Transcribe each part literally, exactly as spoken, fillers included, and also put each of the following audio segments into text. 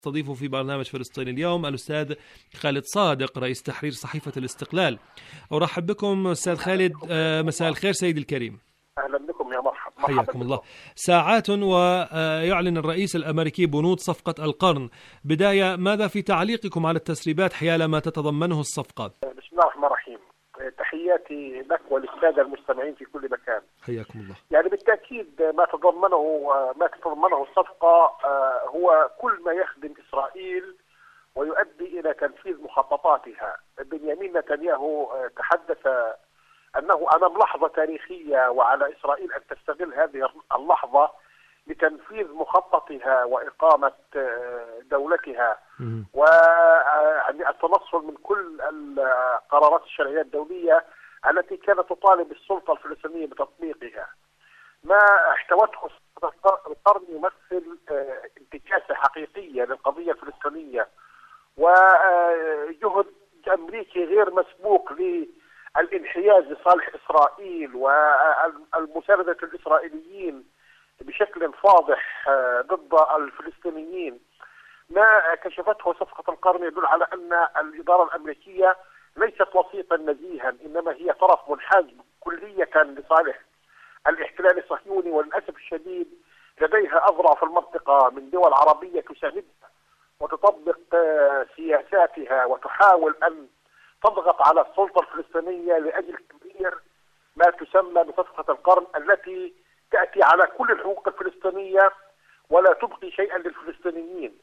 استضيفه في برنامج فلسطين اليوم الأستاذ خالد صادق رئيس تحرير صحيفة الاستقلال. أرحب بكم أستاذ خالد. مساء الخير سيدي الكريم. أهلا بكم يا مرحبا. حياكم الله. ساعات ويعلن الرئيس الأمريكي بنود صفقة القرن. بداية، ماذا في تعليقكم على التسريبات حيال ما تتضمنه الصفقة؟ بسم الله الرحمن الرحيم. تحياتي لك وللسادة المستمعين في كل مكان. حياكم الله. يعني بالتأكيد ما تضمنه ما تتضمنه الصفقة هو كل ما يخدم إسرائيل ويؤدي إلى تنفيذ مخططاتها. بنيامين نتنياهو تحدث أنه أمام لحظة تاريخية، وعلى إسرائيل أن تستغل هذه اللحظة لتنفيذ مخططها وإقامة دولتها والتنصل من كل القرارات الشرعية الدولية التي كانت تطالب السلطة الفلسطينية بتطبيقها. ما احتوته القرن يمثل انتكاسة حقيقية للقضية الفلسطينية وجهد أمريكي غير مسبوق للانحياز لصالح إسرائيل والمساندة الإسرائيليين بشكل فاضح ضد الفلسطينيين. ما كشفته صفقة القرن يدل على أن الإدارة الأمريكية ليست وسيطا نزيها، إنما هي طرف منحاز كلية لصالح الاحتلال الصهيوني، وللأسف الشديد لديها أذرع في المنطقة من دول عربية تساندها وتطبق سياساتها وتحاول أن تضغط على السلطة الفلسطينية لأجل تمرير ما تسمى بصفقة القرن التي تأتي على كل الحقوق الفلسطينية ولا تبقي شيئا للفلسطينيين.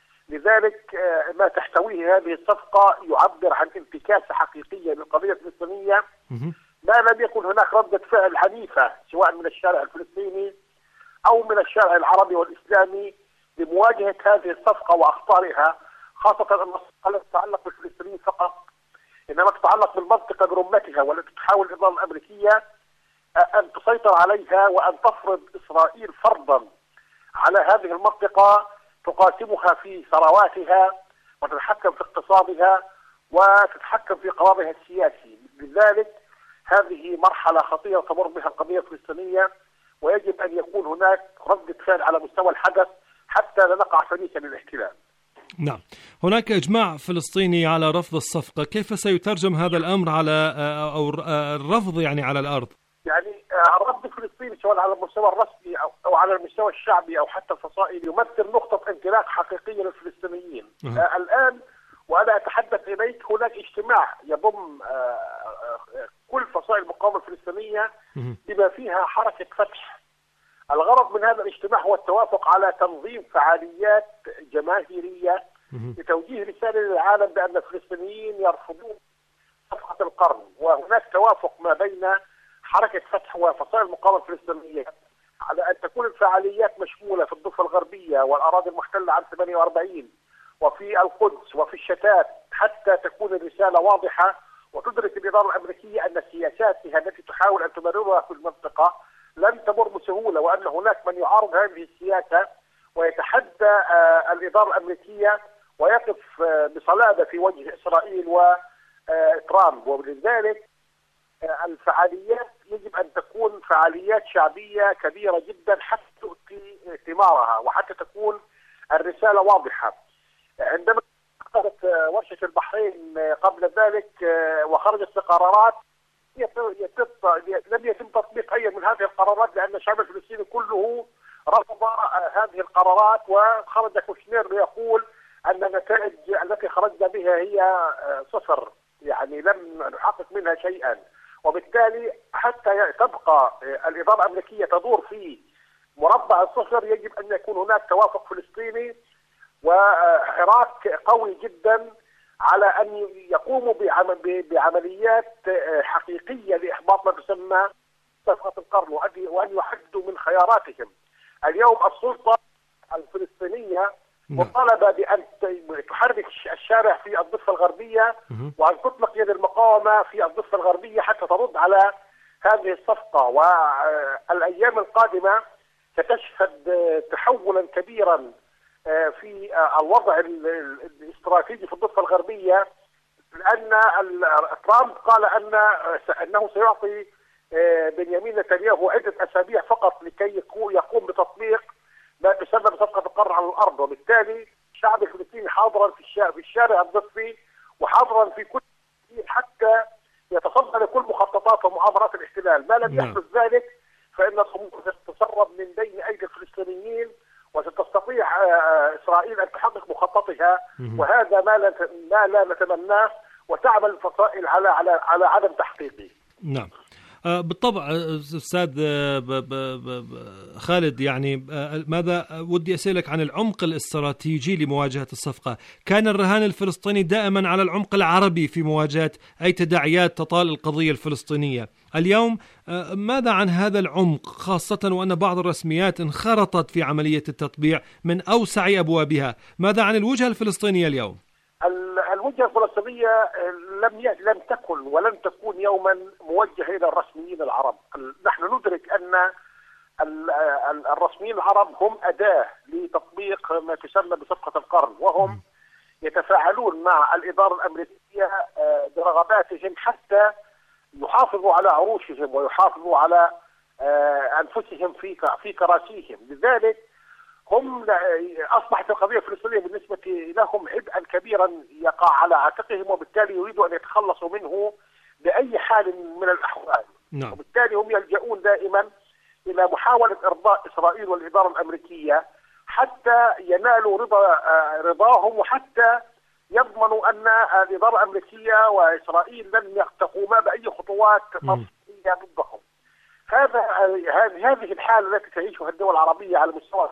لذلك ما تحتويه هذه الصفقة يعبر عن انتكاسة حقيقية للقضية الفلسطينية. ما لم يكن هناك ردة فعل عنيفة سواء من الشارع الفلسطيني أو من الشارع العربي والإسلامي لمواجهة هذه الصفقة وأخطارها، خاصة أن الصفقة لا تتعلق بالفلسطينيين فقط، إنما تتعلق بالمنطقة برمتها، والتي تحاول الإدارة الأمريكية أن تسيطر عليها وأن تفرض إسرائيل فرضا على هذه المنطقة تقاسمها في ثرواتها وتتحكم في اقتصادها وتتحكم في قرارها السياسي. لذلك هذه مرحلة خطيرة تمر بها القضية الفلسطينية، ويجب أن يكون هناك ردة فعل على مستوى الحدث حتى لا نقع فريسا للاحتلال. نعم، هناك إجماع فلسطيني على رفض الصفقة. كيف سيترجم هذا الأمر على أو الرفض يعني على الأرض؟ يعني الرفض الفلسطيني سواء على المستوى الرسمي أو, أو على المستوى الشعبي أو حتى الفصائلي يمثل نقطة انطلاق حقيقية للفلسطينيين. أه. آه الآن وأنا أتحدث إليك هناك اجتماع يضم آه آه كل فصائل المقاومة الفلسطينية بما فيها حركة فتح. الغرض من هذا الاجتماع هو التوافق على تنظيم فعاليات جماهيرية لتوجيه رسالة للعالم بأن الفلسطينيين يرفضون صفقة القرن، وهناك توافق ما بين حركة فتح وفصائل المقاومة الفلسطينية على أن تكون الفعاليات مشمولة في الضفة الغربية والأراضي المحتلة عام ثمانية وأربعين وفي القدس وفي الشتات، حتى تكون الرسالة واضحة وتدرك الإدارة الأمريكية أن سياساتها التي تحاول أن تمررها في المنطقة لن تمر بسهولة، وأن هناك من يعارض هذه السياسة ويتحدى الإدارة الأمريكية ويقف بصلابة في وجه إسرائيل وترامب. ولذلك الفعاليات يجب أن تكون فعاليات شعبية كبيرة جدا حتى تؤتي ثمارها وحتى تكون الرسالة واضحة. عندما خرجت ورشة البحرين قبل ذلك وخرجت بقرارات لم يتم تطبيق أي من هذه القرارات، لأن الشعب الفلسطيني كله رفض هذه القرارات، وخرج كوشنير ليقول أن النتائج التي خرجنا بها هي صفر، يعني لم نحقق منها شيئا. وبالتالي حتى تبقى الإدارة الأمريكية تدور في مربع الصفر يجب أن يكون هناك توافق فلسطيني وحراك قوي جدا على أن يقوموا بعمليات حقيقية لإحباط ما تسمى صفقة القرن وأن يحدوا من خياراتهم. اليوم السلطة الفلسطينية مطالبة بأن تحرك الشارع في الضفة الغربية وأن تطلق يد المقاومة في الضفة الغربية حتى ترد على هذه الصفقة. والأيام القادمة ستشهد تحولا كبيرا في الوضع الاستراتيجي في الضفة الغربية، لأن ترامب قال أن أنه سيعطي بنيامين نتنياهو عدة أسابيع فقط لكي يقوم بتطبيق ما تسمى بصفقة القرن على الأرض، وبالتالي الشعب الفلسطيني حاضرا في الشارع في الشارع الضفي وحاضرا في كل حتى يتصدى لكل مخططات ومؤامرات الاحتلال. ما لم يحدث ذلك فإن الأمور ستتسرب من بين أيدي الفلسطينيين وستستطيع إسرائيل أن تحقق مخططها، وهذا ما لا ما لا نتمناه وتعمل الفصائل على على على عدم تحقيقه. نعم بالطبع أستاذ خالد، يعني ماذا ودي أسألك عن العمق الاستراتيجي لمواجهة الصفقة. كان الرهان الفلسطيني دائما على العمق العربي في مواجهة أي تداعيات تطال القضية الفلسطينية. اليوم ماذا عن هذا العمق، خاصة وأن بعض الرسميات انخرطت في عملية التطبيع من أوسع أبوابها؟ ماذا عن الوجهة الفلسطينية اليوم؟ الوجهة الفلسطينية لم لم تكن ولن تكون يوما موجهة إلى الرسميين العرب. نحن ندرك أن الرسميين العرب هم أداة لتطبيق ما تسمى بصفقة القرن، وهم يتفاعلون مع الإدارة الأمريكية برغباتهم حتى يحافظوا على عروشهم ويحافظوا على أنفسهم في في كراسيهم. لذلك هم أصبحت القضية الفلسطينية بالنسبة لهم عبئا كبيرا يقع على عاتقهم، وبالتالي يريدوا أن يتخلصوا منه بأي حال من الأحوال. نعم. وبالتالي هم يلجؤون دائما إلى محاولة إرضاء إسرائيل والإدارة الأمريكية حتى ينالوا رضا رضاهم، وحتى يضمنوا أن الإدارة الأمريكية وإسرائيل لن تقوما بأي خطوات تفصيلية ضدهم. هذا هذه الحالة التي تعيشها الدول العربية على مستوى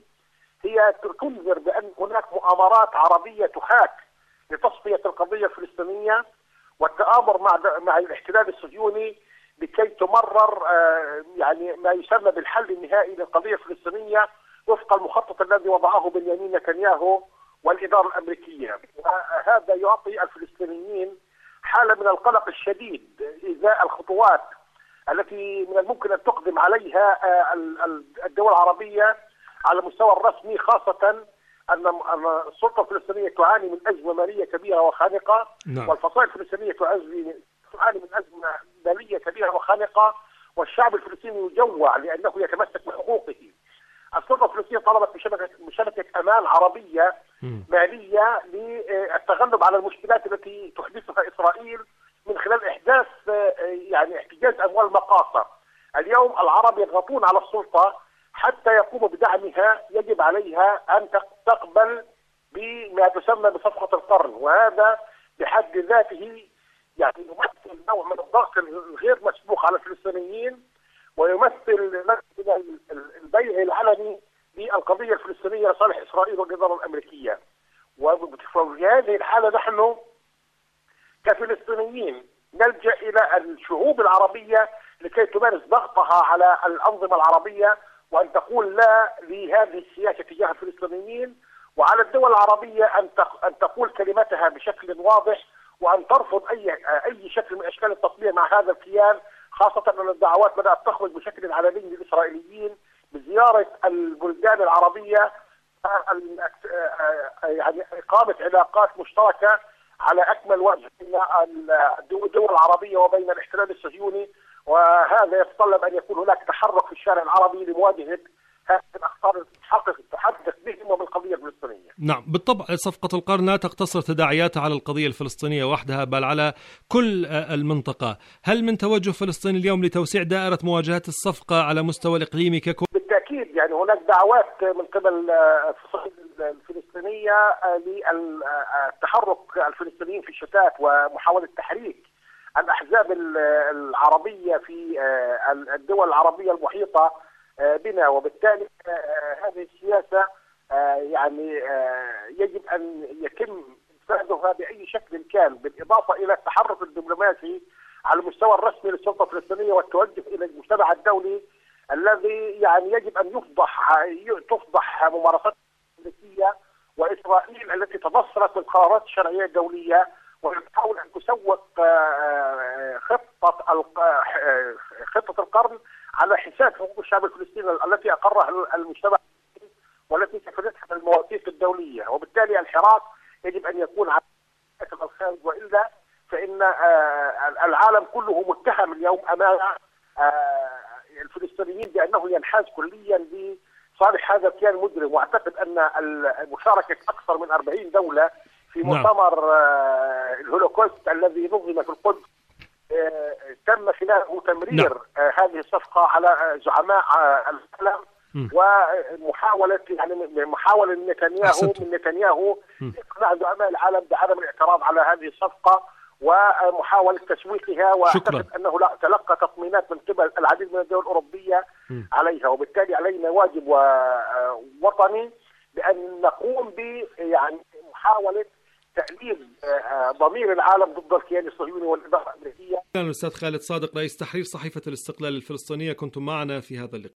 هي تنذر بأن هناك مؤامرات عربية تحاك لتصفية القضية الفلسطينية والتآمر مع مع الاحتلال الصهيوني لكي تمرر يعني ما يسمى بالحل النهائي للقضية الفلسطينية وفق المخطط الذي وضعه بنيامين نتنياهو والإدارة الأمريكية. وهذا يعطي الفلسطينيين حالة من القلق الشديد إزاء الخطوات التي من الممكن أن تقدم عليها الدول العربية على المستوى الرسمي، خاصة أن السلطة الفلسطينية تعاني من أزمة مالية كبيرة وخانقة. نعم. والفصائل الفلسطينية تعاني من أزمة مالية كبيرة وخانقة، والشعب الفلسطيني يجوع لأنه يتمسك بحقوقه. السلطة الفلسطينية طلبت بشبكة بشبكة أمان عربية م. مالية للتغلب على المشكلات التي تحدثها إسرائيل من خلال إحداث يعني احتجاز أموال مقاصة. اليوم العرب يضغطون على السلطة حتى يقوموا بدعمها. يجب عليها أن تقبل بما تسمى بصفقة القرن، وهذا بحد ذاته يعني يمثل نوع من الضغط الغير مسبوق على الفلسطينيين، ويمثل البيع العلني للقضية الفلسطينية لصالح إسرائيل والإدارة الأمريكية. وفي هذه الحالة نحن كفلسطينيين نلجأ إلى الشعوب العربية لكي تمارس ضغطها على الأنظمة العربية وأن تقول لا لهذه السياسة تجاه الفلسطينيين، وعلى الدول العربية أن أن تقول كلمتها بشكل واضح وأن ترفض أي أي شكل من أشكال التطبيع مع هذا الكيان، خاصة أن الدعوات بدأت تخرج بشكل علني للإسرائيليين بزيارة البلدان العربية، يعني إقامة علاقات مشتركة على أكمل وجه بين الدول العربية وبين الاحتلال الصهيوني. وهذا يتطلب أن يكون هناك تحرك في الشارع العربي لمواجهة هذه الأخطار التي تحدث بهم وبالقضية الفلسطينية. نعم بالطبع، صفقة القرن لا تقتصر تداعياتها على القضية الفلسطينية وحدها بل على كل المنطقة. هل من توجه فلسطين اليوم لتوسيع دائرة مواجهة الصفقة على مستوى الإقليمي ككل؟ بالتأكيد، يعني هناك دعوات من قبل الفصائل الفلسطينية للتحرك الفلسطينيين في الشتات ومحاولة تحريك الأحزاب العربية في الدول العربية المحيطة بنا. وبالتالي هذه السياسة يعني يجب أن يتم إنفاذها بأي شكل كان، بالإضافة إلى التحرك الدبلوماسي على المستوى الرسمي للسلطة الفلسطينية والتوجه إلى المجتمع الدولي الذي يعني يجب أن يفضح تفضح ممارسات الأمريكية وإسرائيل التي تبصرت بالقرارات الشرعية الدولية وتحاول أن تسوق خطة خطة القرن على حساب حقوق الشعب الفلسطيني التي أقرها المجتمع والتي كفلتها المواثيق الدولية. وبالتالي الحراك يجب أن يكون على الخارج، وإلا فإن العالم كله متهم اليوم أمام الفلسطينيين بأنه ينحاز كليا صالح هذا كيان مجرم. واعتقد ان المشاركه اكثر من أربعين دوله في مؤتمر نعم. الهولوكوست الذي نظم في القدس تم خلاله تمرير نعم. هذه الصفقه على زعماء العالم، ومحاوله يعني محاوله نتنياهو من نتنياهو اقناع زعماء العالم بعدم الاعتراض على هذه الصفقه ومحاوله تسويقها. واعتقد انه لا تلقى تطمينات من قبل العديد من الدول الاوروبيه م. عليها، وبالتالي علينا واجب وطني بان نقوم ب يعني محاوله تأليف ضمير العالم ضد الكيان الصهيوني والإدارة الأمريكية. الأستاذ خالد صادق رئيس تحرير صحيفة الاستقلال الفلسطينية، كنتم معنا في هذا اللقاء.